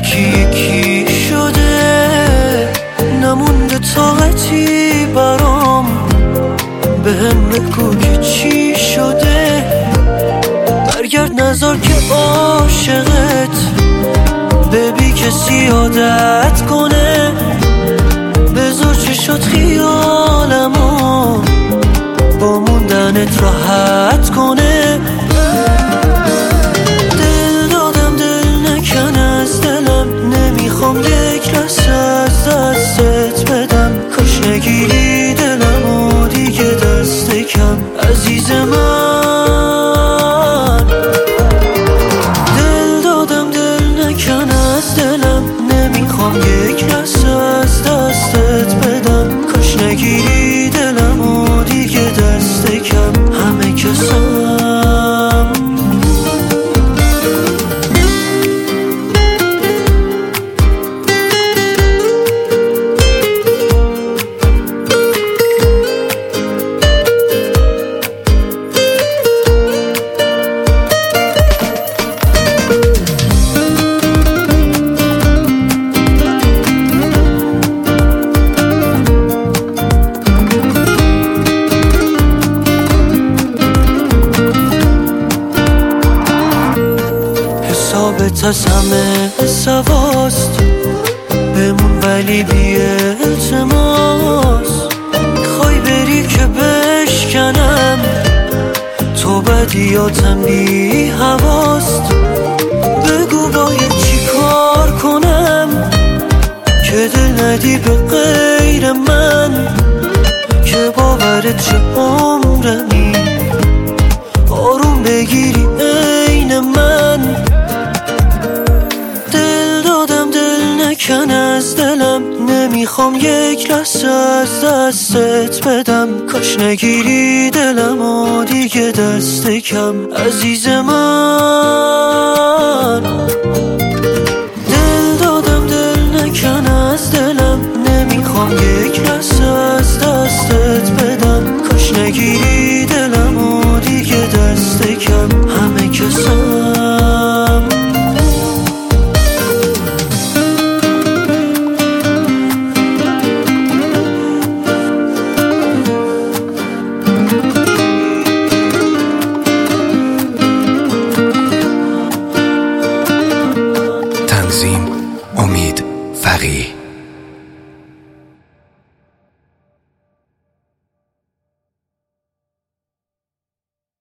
یکی یکی شده، نمونده طاقتی برام. بهم بگو که چی شده، برگرد نذار که عاشقت ببی کسی عادت کنه. بذار چشات خیالمو با موندنت راحت کنه. دل دادم دل نکن از دلم، نمیخوام یک لحظه از دستت بدم. کاش نگیری دلمو دیگه دست کم عزیز من. دل دادم دل نکن از دلم، نمیخوام یک لحظه از دستت بدم. کاش نگیری دلمو دیگه دست کم همه کسم. حسابت از همه سواست بمون ولی بی التماس. میخوای بری که بشکنم تو بدیاتم بی حواست. بگو باید چی کار کنم که دل ندی به غیر من. که باورت چه عمرمی آروم بگیری عین من. کن از دلم نمیخوام یک لحظه از دستت بدم. کاش نگیری دلمو دیگه دست کم عزیز من. دل دادم دل نکن از دلم، نمیخوام یک لحظه از دستت بدم. کاش نگیری دلمو دیگه دست کم همه کسم. تنظیم امید فقیه.